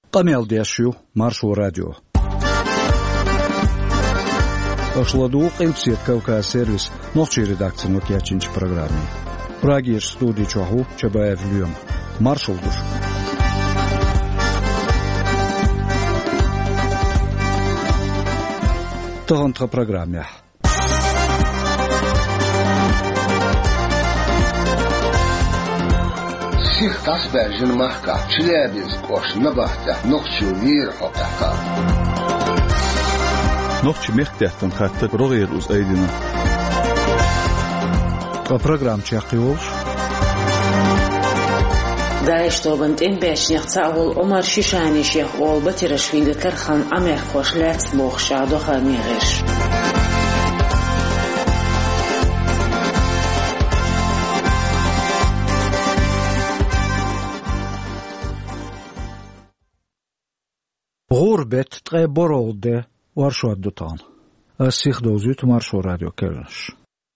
قميل ديشيو مارشو راديو أشلدوق إمسيت كوكا سيرفيس نوتشي редакция نوكياتشنش программе. Прагиш студии чаху чабаев люем. Маршал душ. Тонтра программе. Сих тасбержин махка Челябинск кош набахта нохчу вир хокака. Нохчу мехтяхтан хатта рогер уз айдина. Программ чахиолш. داعش طوبنت إن باش يقطعول عمر شيشاني شيخ أول بترش في الكرخان أمير خوش لا تبوخ شادو خامي غيرش غربة تقي برود ورشو الدطان السيخ دوزيت مارشو راديو كيرنش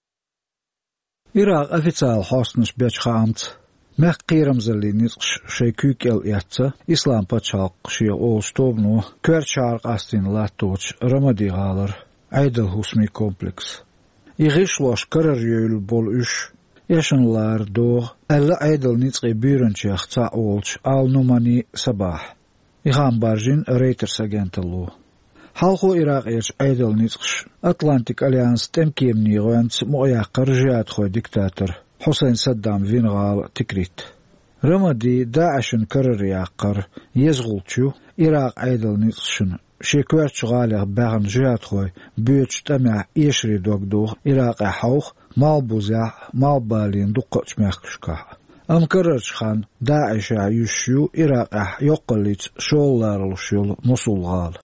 إراق أفيتال حسنش بيش خامت مخ قيرم زلي نتقش شيكوك الياتسا إسلام باتشالق شي أول شتوبنو كورت شارق أستين لاتوش رمدي غالر عيدل هوسمي كومبلكس يغيش لوش كرر يول بول إش يشن لار دوغ ألا عيدل نتقي بيرنشيخ تا أولش آل نوماني صباح يغام بارجين ريتر ساجنتلو حالخو إراق إيش عيدل نتقش أتلانتيك أليانس تمكيم نيغوانس مؤياقر جات خو ديكتاتر حسين صدام فينغال تكريت رمدي داعشن كرر ياقر يزغلتشو إراق عيدل نتقشن شيكوارت شغالي باغن جات خوي بيوتش تمع إيشري دوغ إراق حوخ مال بوزع مال بالين دقوش ميخشكا أم كررش خان داعش يشيو إراق يقلت شولار الشيول مصول غال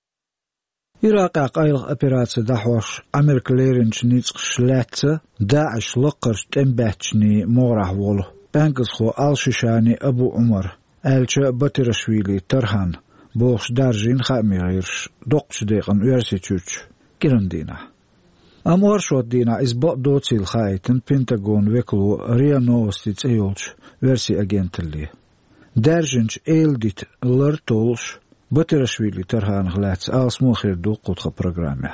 إراق قايل أبيراتس دحوش أمريكا ليرنش نيتقش لاتسا داعش لقرش تنباتشني مورح وولو بانكس خو الشيشاني أبو عمر ألشا بطرشويلي ترهان بوخش دارجين خامي غيرش دوقش ديقن ويرسيتشوش كيرندينا أمور شوت دينا إزباق دوتي الخايتن بنتاغون ويكلو ريا نوستيتس أيولش ويرسي أجنتلي دارجنش إيلديت لرتولش بطرشويلي ترهان غلاتس آس موخير دوقوتخ برنامج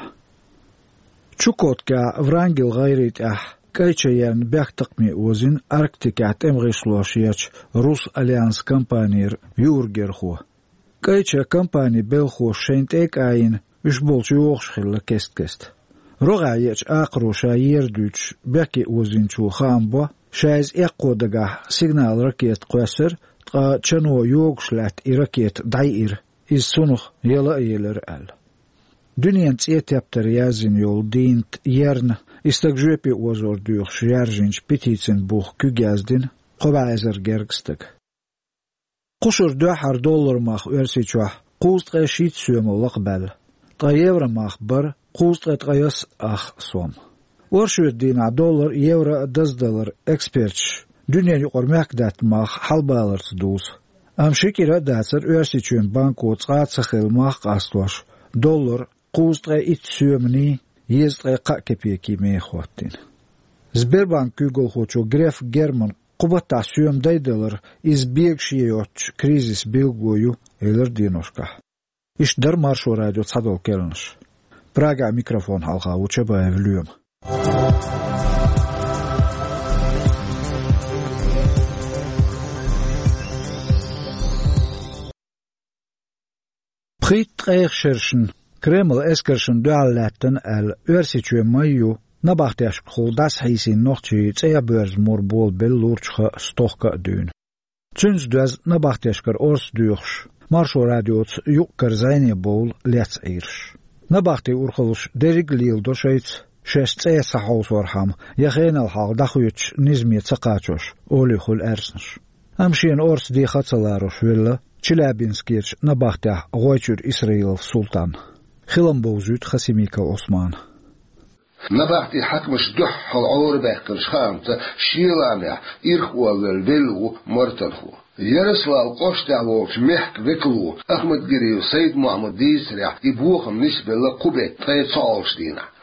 تشوكوت كا فرانجل غيريت كايتشيان بيخ تقمي وزن أركتيكات امغيشلوشياتش روس أليانس كامبانير يورجر خو كايتشا كامباني بيلخو شينت ايك آين يشبولش يوغش خلا كست رغايتش آقرو شاير دوتش بيكي وزن شو خامبو شايز ايقو دقا سيغنال ركيت قواسر تقا تشانو يوغشلات إركيت داير إز سنخ يلا يلر أل دنيان تسيت يبتر يازين يول دينت يرن استقجوبي وزور دوخ يارجينش بيتيتسن بوخ كوغازدين قبعزر جرقستك قشر $2 ماخ ورسيچوح قوست غشيت سوم لقبل طيور ماخ بر قوست غيس أخ صوم ورشوت دينا $1 يورو $10 اكسبيرتش دنيان يقر ماكدات ماخ حلبالر تدوس أم شكرا داتر ورسيچون بانكو تقات سخيل ماخ قاستوش $1 قوست غيت سومني يزد غيقا كبيكي ميخواتين زبيربانك كوغل خوچو غريف جيرمان قبطة سيوم $2 إز بيكشيوتش كريزيس بيلغويو إلر دينوشكا إش در مارشو راديو تصدو كيرنش براغا ميكروفون حلقا وچبا يفليوم بخيت غير شرشن كريمل اسكرشن دوالاتن الورسيچو مايو نباختيش خول داس حيسين نوختي تسيا بورز موربول بلورچخه ستوخكا دون تشنز دوز نباختيشكر اورس دوخش مارشو راديوت يوكر زيني بول ليتس ايرش نباختي اورخلش ديريك ليل دوشيت شش تسيا سحوس ورحام يخين الحال دخويتش نزمي تسقاچوش اولي خول ارسنش امشين اورس دي خطلاروش ولا تشلابينسكيرش نباختي غويچور اسرائيل سلطان خلم بوزيت خسيميكا عثمان نباختي حكمش دح العور باكل شخامته شيلانع إرخوا والبلو مرتنخو يرسلا القشتع ووش محك بكلو أحمد قريو سيد محمد ديسرع يبوخم نسبة لقبة تايتصالش دينا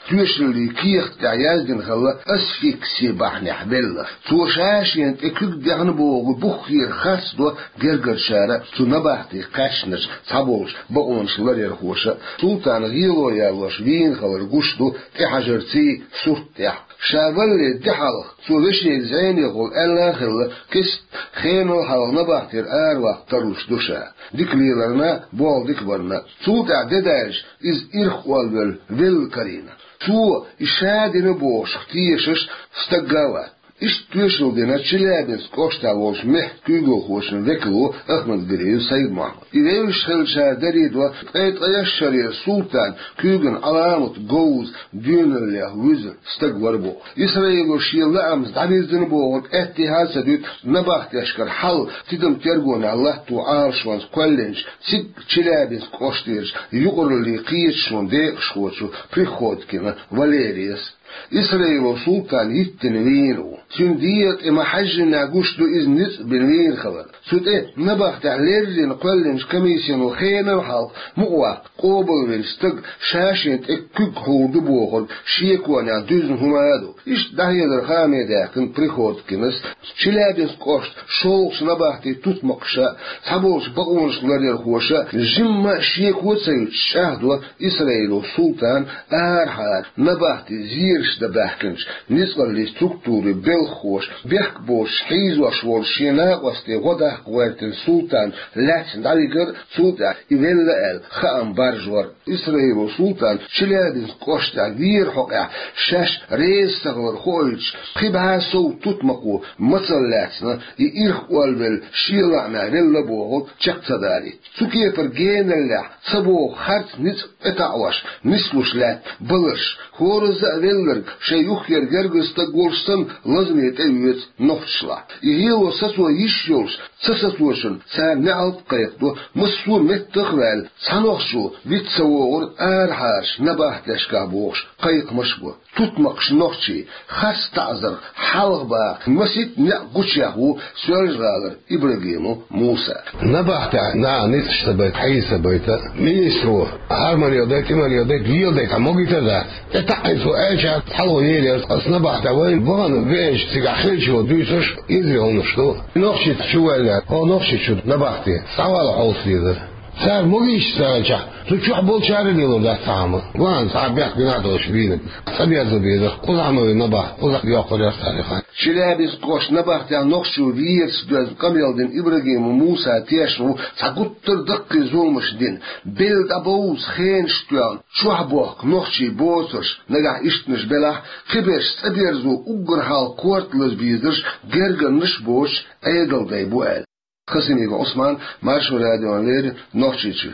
تشلي كيخ تعيازن خلا أسفيكسي بحنا حبلة توشاشين تكوك دعن بوغ بخير خاص دو جرجر شارع تنبحتي قشنش صبوش بقونش لرير خوشة سلطان غيلو يالوش وين خلا قشتو تحجرتي سورتح شاولي دحالخ سولشي زين يقول ألا خلا كست خينو حال نبحتير أروح تروش دوشا ديك ليلرنا بول ديك برنا سلطان دداش إز إرخوال بالكرينا تو إشادين بوش اختيشش استقاوات إيش توشل دينا تشلابس كوشتا وش محكيجو خوش نذكرو أحمد بريو سيد محمد إذا يشخل شادريد وقيت أيشري السلطان كيجن علامة جوز دين الله وزن استقبر بو إسرائيل وشيل لأمس دعيزن بو اتحاد سدود نباخت يشكر حل تدم ترجون الله تو عارشوانس كلنش سيد تشلابس كوشتيش يقر اللي قيتشون ديقشوشو بريخود كنا واليريس إسرائيل سلطان يتنوينو سنديت إما حج ناقوشتو إذ نس بالمين خبر سوت نباخ تعليري نقلنش كميسين وخينا وحال مقوى قوبل ويستق شاشين تكك هودو بوغل شيكوانا دوزن همادو إيش دهي در خامي داكن بريخوت كنس شلابس قوشت شولش نباختي تتمقشا سابوش بقونش لرير خوشا جمع شيكوت سيد شاهدو إسرائيل سلطان آرحاد نباختي زير دباحكنش نسبة لستركتوري بالخوش بيحكبوش حيزوش والشيناء واستي غدا قوات السلطان لاتن داليقر سلطان إذلا قال خام بارجور إسرائيل سلطان شلادن قوشتا دير حقع شاش ريز سغلر خويش قبها سو تتمقو مثل لاتنا يإرخ والبل شيلعنا للبوغل چقتا داري سوكي فرقين الله سبو خارت نس اتعوش نسلوش لات بلش خورز أذلر شيوخ يرجرجس تقولشتن لازم يتأويت نحشلا يهيلو سسوا يشيوش سسسوشن سنعلب قيقدو مسو متخلال سنوخشو بيتسوور آرحاش نباح تشكابوش قيق مشبو تطمقش نوخشي خاص تعذر حلق باق مسيت نعقوشيهو سوالجغالر إبراهيمو موسى نباح تعنا نتش تبايت حيث بيتا مينيسترو هارمان يوديك إمان يوديك يوديك عموغي تذات تتعيسو ايشا حلو يليس أصنباح تعوين بغان بيش تقاحلش ودوسش يزيونشتو نوخشي تشوالات او نوخشي شو نباحتي سوال حوصي ذا سار موغيش سارجا تشوح بول شارني لو ذا سامة وان صعب يحكي نادوش بينك سبيا زبيدة قل عموي نباح قل يوقل يرسالي شلابس قوش نباح تاع نوخشو فيرس دوز قميل دين إبراهيم وموسى تيشنو ساقوتر دقي زولمش دين بيلد أبوز خين شتوان شوح بوك نوخشي بوسش نجح إشتنش بلاح كبيرش سبيرزو أقرحال كورتلز بيزرش جرغن نشبوش أيدل داي بوال خسيني عثمان مارشو راديو لير نوخشيتشي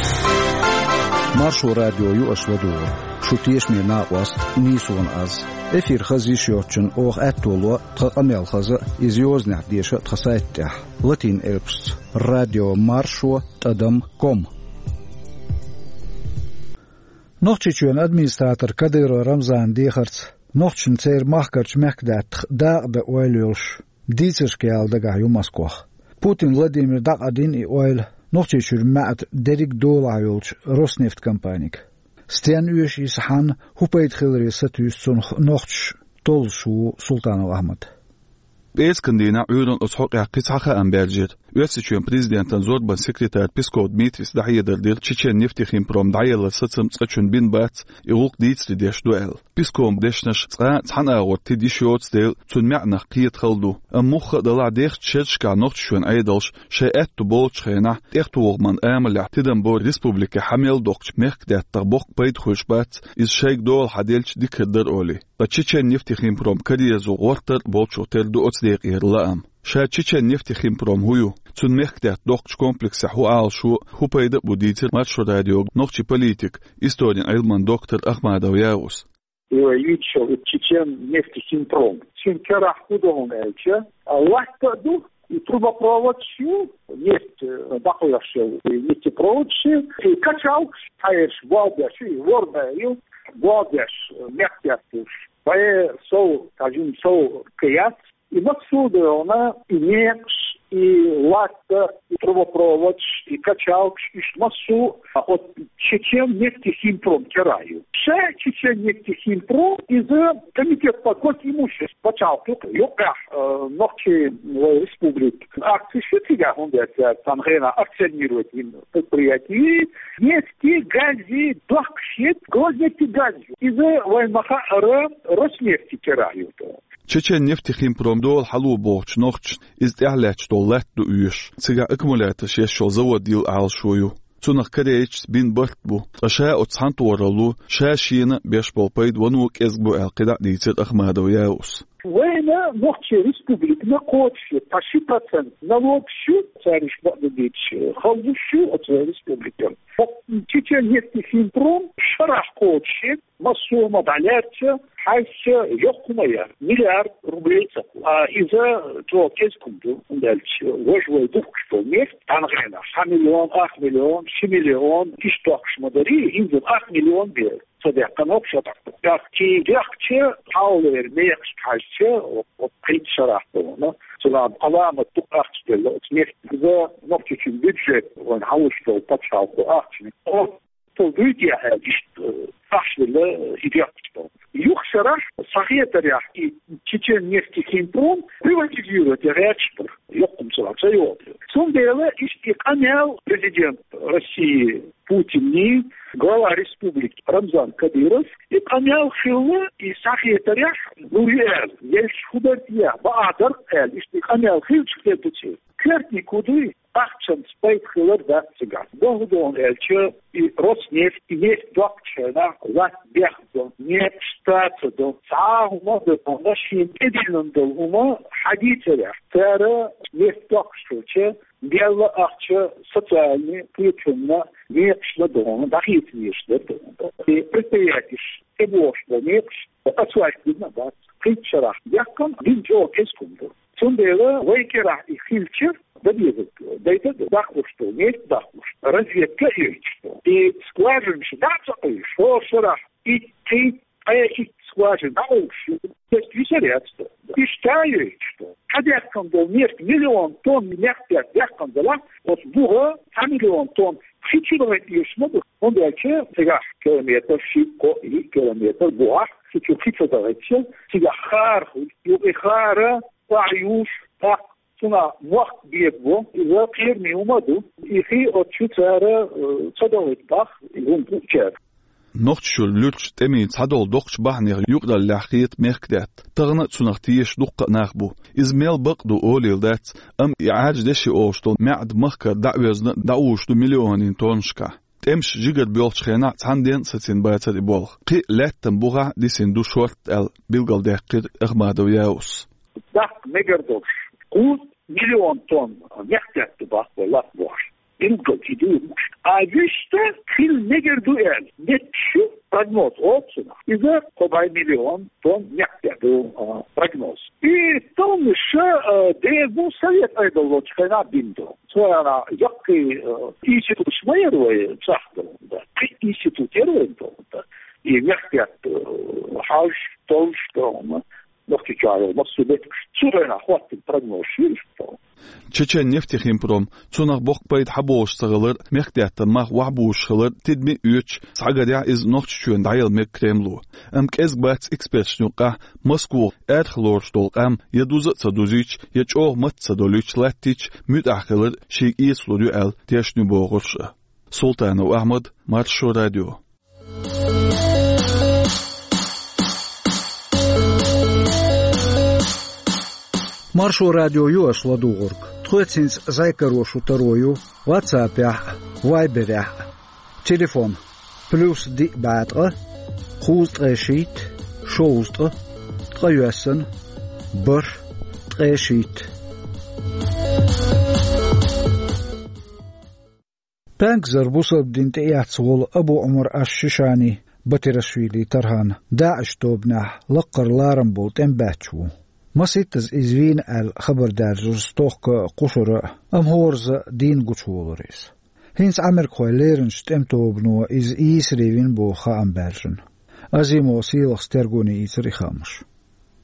مارشو راديو يؤس ودور شو تيش مي ناقوست نيسون از افير خزي شوتشن اوغ اتولو تقميل خزا ازيوزنع ديشا تخسايتح لاتين البست راديو مارشو تدم كوم نوخشيتشون ادمنستراتور كاديرو رمزان ديخرت نوخشن تير ماخكرش مكدات داق دا اويليوش ديتشكيال دغا يوماسكوخ Putin Vladimir Daqadin i oil nochtjur maat Derek Dolajulch Rosneft компаник. Стен уеш исхан хупайт хилри сатюс сон nochtj толшу Султанов Ахмад. Eskandina ürün uçhoqya qishaqa amberjir. Üyesiçün prezidentin zorban sekreter Peskov Dmitris dahiyedir Çeçen neftikhim prom dayela satsım tsachun bin bat iruq diitsli desh duel. Peskov deshnash tsqa tsana got tidishyots del tsun ma'naq qiyat khaldu. Amukh dala dekh chechka nochtshun aydalsh shayat tu bolchkhena dekh tuwman amla tidam bo respublika hamel doqch mekdat tabok bayt khoshbat is shayk dol hadelch dikder oli. Çeçen neftikhim prom kariyazu gortar bolchotel du otsdeq yerlaam. Çeçen neftikhim prom huyu tsun mekdat doqch kompleksa hu alshu hu payda buditir Marşo Radio noqchi politik historian Elman doktor Ahmadov Yavuz. Юичо Чечен нефтехимпром. Чинкера худом элче. Лахтаду и трубопроводчу нефть бахлашел нефтепроводчу и качал хаеш валдаши ворбаю валдаш мехтястуш. Бае соу кажим соу кыят и максуды она имеет и латта, и трубопровод, и качалк, и массу от Чечен-нефтехимпром Кераю. Все Чечен-нефтехимпром из комитет по год имуществ почалку, юка ногче республик. Акции швидкого фонда Тангена акционирует им предприятия. Нефти, гази, дохщит, грознефти гази. Из воймаха Роснефти Кераю. Чечен нефтехимпром дол халу боч ногч из اعلاج دولت دو يش سيجا اكمولات شيشو زود ديل عال شويو تونخ كريتش بين برتبو اشاء اتسانت ورلو شاشين بيش بولبيد ونوك ازبو القدع ديتر اخمادو ياوس وين نوخشي ريسبوبليك نقوتش 10% налогшу цариш бадыч халдушу от республики Чечен нефтехимпром шарах коучи массума далерча хайся ёкумая миллиард рублей из-за того кескунду дальше вожвой дух что нефть тангрена 1 миллион 8 миллион 6 миллион и что шмадари из-за 8 миллион бер صديقنا بشطر كي يحكي حاول ميكس حاجة وقيد شرحته سلام علامة تقاش نفت إذا نفتش البيدجت ونحوش له بطشة وقاش تلقيتي هذه فحش له يديكتو يخشرح صحيح تريح تشيچن нефтехимпром приватизирует реактор يقوم سلام سيوط ثم ديلا استقامل президент России Путин глава республики Рамзан Кадыров إقامل خلة صحيح تريح نوريال يش خبرتيا بعدر قال استقامل خلة شكلته كرتني كودي أحسن سبيت خلال ذات سجاد. بهدون إلشة روسنيفت نيفت دوكشنا وات بيخدم نيفت ستاتدو ساعة ماذا نشين إدينن دلهما حديث له ترى نيفت دوكشة بيلا أحشة социальные причины нечто дома дохит нечто дома. И предприятиш эбошно нечто отсвайственно да притчера яком динчо кескунду. Сундела вейкера и хильчер дайте даху что нет даху разведка есть и скважин шдаться что шара и ты и скважин научи есть висерятство и считаю что хотя когда нефть миллион тонн нефти яком дала от буга 1 миллион тонн хичивает ешмоду он дальше сега километр шико и километр буа хичу хичо сега хар и хара وعيوش سنا وقت بيبو إذا غير ميومدو إخي أتشتارا صدوت باخ يوم بوكار نقش لوتش تمين صدول دقش بحنيغ يقدر لحقيت مخدات تغنى تسنختيش دقة ناخبو إزميل بقدو أوليل دات أم إعاج دشي أوشتو معد مخكر دعوزن دعوشتو مليونين تونشكا تمش جيجر بيولش خينا تحندين ستين بايتر إبولغ قي لاتن بوغا ديسين دو شورت ال بيلغل داقير إغمادو ياوس Так, мегардош. Кут миллион тонн нефть туда была ваш. Инкотиду. А виште кил мегарду нет прогноз отсюда. Из-за кобай миллион тонн нефть был прогноз. И там еще дезу совет айдоло чхайна бинду. Своя який институт шмайрує цахтал. Институтирує то. И нефть хаш толштом. Чечен нефтехимпром цунах бокпайд хабош сагылыр мехтятта мах вахбуш хылыр тидми үч сагаря из нохччун дайыл мек Кремлу. Кез бац экспертшнука Москву эрхлорш толкам ядуза цадузич ячо мат цадолич латтич müdahılır шик ислудю эл тешню богош. Султанов Ахмад, Маршо радио. Маршо радио юашла дугорг. Тхуэцинс зайкарошу тарою, ватсапях, вайберях. Телефон. Плюс ди бадра, хуст решит, шоустра, троюэсэн, бар, решит. Пэнк зарбусаб динтиятсгул Абу Умар Аш-Шишани, Батирашвили Тархан, Дааш Тобнах, Лаккар Ларамбол Тембачу. مسيتز إزوين الخبر دارجر ستوك قشرة أم هورز دين قشولريس هينس عمر خواليرنش تمتو بنو إز إيسريوين بو خام برجن أزيمو سيلخ سترغوني إيسري خامش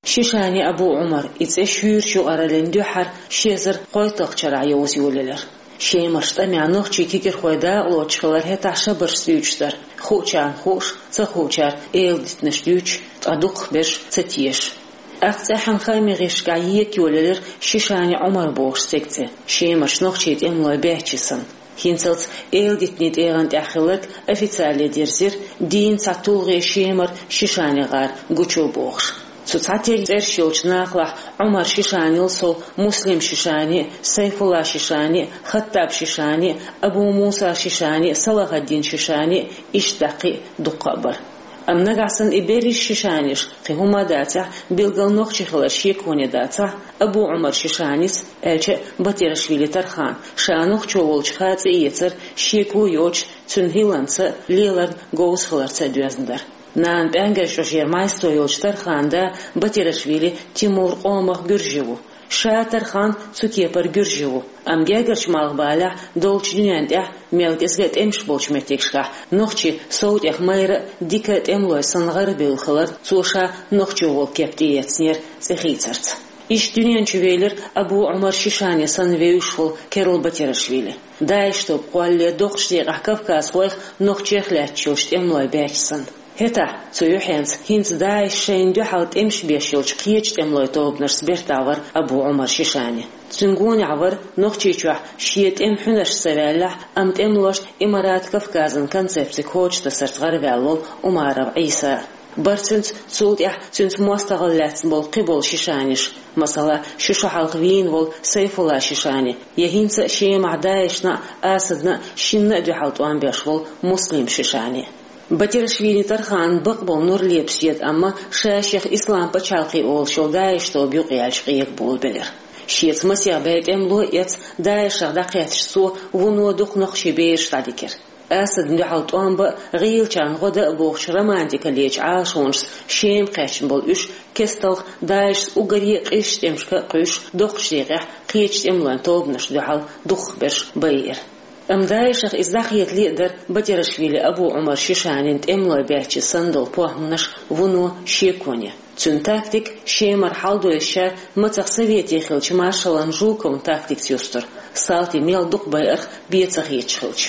شيشاني أبو عمر إتشير شو أرلين دوحر شيزر قويتق شرع يوزيوللر شي مرشتمع نوخشي كيكر خويدا لوچخلر هتا شبر سيوچتر خوچان خوش تخوچار إلدت نشدوچ تأدوق برش تتيش أفتحن خامي غيشقايك يوللر شيشاني عمر بوش سكتة شي مرش نوخشي تأملو بيهتشسن هينتلت إلدت نيد إيغان تأخلك أفيتالي ديرزير دين تطولغي شيمر شيشاني غار قوچو بوش سوتاتير زرشيوش ناقلح عمر شيشاني لسو مسلم شيشاني سيف الله شيشاني خطاب شيشاني أبو موسى شيشاني صلاح الدين شيشاني إشتاقي دقابر أم نقعسن إبيري الشيشانيش قهما داتا بيلغل نوخشي خلاشي كوني داتا أبو عمر شيشانيس ألچه بطيرشويلي ترخان شانوخ چوولچ خاطي إيتر شيكو يوچ تنهيلانسا ليلر غوز خلارتا دوازندر نان بانگش روشیر مایستویوچ ترخان دا بطیرشویلی تیمور قومخ گرجیو شاتر خان سوکیپر گرجیو ام گرش مالبالا دولچ دنیان ده میلگزگت امش بولچ متیکشگا نوخچی صوت اخمایر دیکت املوی سنغر بیلخلر سوشا نوخچی ول کپتیتسنیر سخیترت إيش دنيان شويلر أبو عمر شيشاني سنويوشفل كيرول بطيرشويلي دايشتو قوالي دوقشتي قحكفكاس ويخ نوخچيخ لاتشوشت املوي باكسن هتا سويوحينز هينز دايش شين دو حالت امش بيشيلش قيتش املوي توبنرس بيرتاور أبو عمر شيشاني تنقوني عور نوخچيچوح شيت ام حنش سوالح امت املوش إمارات كفكازن كونسبت كوچ تسرت غربالول أمارب عيسى برسنت سولتيح سنت مستغلات بول قبول شيشانيش مثلا ششو حلقوين بول سيف الله شيشاني يهينس شي مع دايشنا آسدنا شن دو حلطوان بيشول مسلم شيشاني بطيرشويلي ترخان بقبل نور ليبسيد أما شاشيخ إسلام بچالقي أول شو دايشتو بيقيالش قيق بول بلر شيت مسيح بيت املو يت دايشغ دقيتش سو ونو دوخ نقشي بيش تاديكر أسد نحوت أنبا غيل كان غدا بوخش رومانتيكا ليش عاشونش شيم قاشن بول إش كستلغ دايش أوغري قيش تمشكا قيش دوخش ديغح قيش تملان توبنش دحال دوخ برش بير أم دايشخ إزداخيت ليقدر بطيرشويلي أبو عمر شيشانين تأملوي بيحكي صندل بوهمنش ونو شيكونيا تون تاكتيك شي مرحل دو الشار متخ سويتي خلش مارشالان جوكم تاكتيك تيوستر سالتي ميل دوق بايرخ بيتخيتش خلش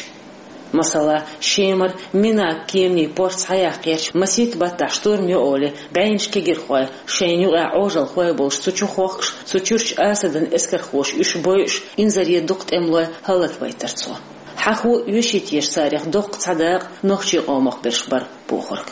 مثلا شيمر منا كيمني بورت حياقيش مسيت بتاع شتورم يقولي بعينش كيجر خوي شينيو عوجل خوي بوش سوچو خوخش سوچورش اسدن اسكر خوش اش بويش انزري دقت املو هلك بيترصو حخو يشيتيش ساريخ دق صداق نوخشي قومخ برشبر بوخرك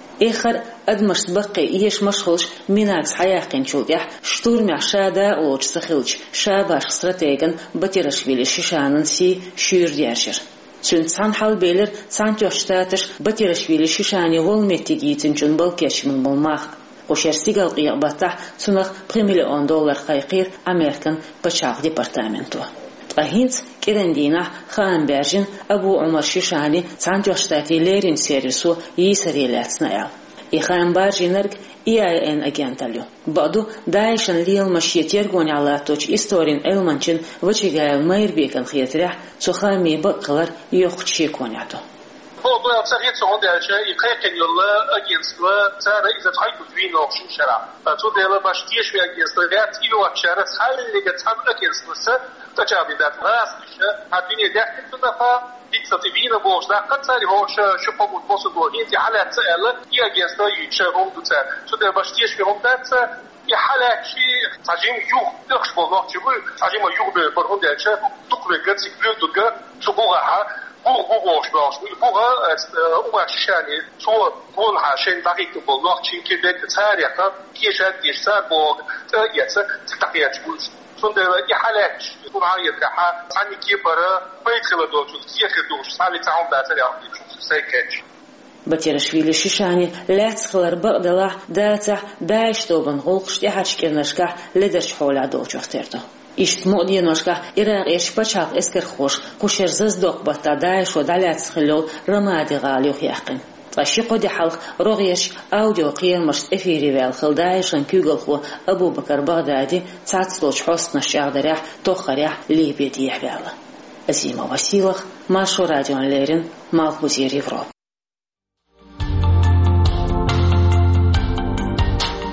اخر ادمش بقي يش مشخلش مناكس حياقين شوتيح شتورم عشادا اوج سخلش شاباش استراتيجن بطيرشويلي شيشانن سي شير ديارشر چون سان حال بیلر سان جوشتاتش بطیرشویلی شیشانی ول متیگیتن چون بالکش من بالماخ قشر سیگال قیابته سنخ $1,000,000 خیقیر امریکن بچاق دیپارتامنتو هینز كرندينا خان بيرجن أبو عمر شيشاني سان جوشتاتي ليرين سيريسو يسريلات سنايل إخان بارجينرق EIN агенталю. Баду дайшан лил машьетер гонь алаточ историн элманчин вачигайл майрбекан хиетрях цухами баккалар йохчи коняту. موضوع صغير صعود عشان يقيقن يلا أجنسوا ترى إذا تحيكوا فين أوشين شرع تودي لا باشتيش في أجنسوا جات إيو أشارة حال اللي جت هم أجنسوا تجابي ذات راس هالدنيا ده كنت نفا ديكساتيفين بوش ده قد صار هوش شو بقول بوس دوهين تي حالة تسأل يا أجنسوا يشرهم دوتر تودي باشتيش فيهم ذات يحالة شيء تجيم يوه دخش بالله تقول تجيم يوه بفرهم ده عشان تقول جت سكبيل دوجا تقولها بوغ باش بوغ اومر شاني تو بول هاشين دقيق بالله چين كي بيت تاريخ كيشات ديشسار بوغ يتس تقيات بول تون ده يحالات يكون عايد راح عني كيبره بيت خلدو كيخدوش سالي تعون داتري سيكج بطيرشويلي شيشاني لا تخلر بقدلا داتا دايش توبن غلقش يحشكنشكا لدرش حولا دوچختردو إشت مودي نوشكا إراق إيش بچاق إسكر خوش كوشر ززدوق بطا دايش ودالات سخلو رمادي غاليو خياقن غشيقو دي حلق روغيش أوديو قيل مرشت إفيري والخل دايشن كيوغل خو أبو بكر بغدادي تاتسلوش حسن الشعر دريح توخريح ليبيا ديح بالا أزيما وسيلخ ماشو راديون ليرين مالك وزير يفروب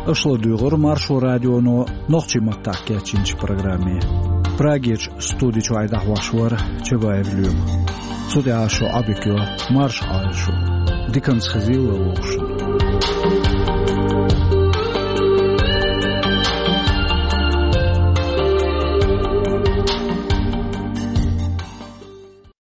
Ошла дюгор маршу радионо нохчи маттакячинч программе. Прагич студичу айдах вашвар чебаевлюм. Суде ашо абикё марш айшу. Диканс хазила лошадь.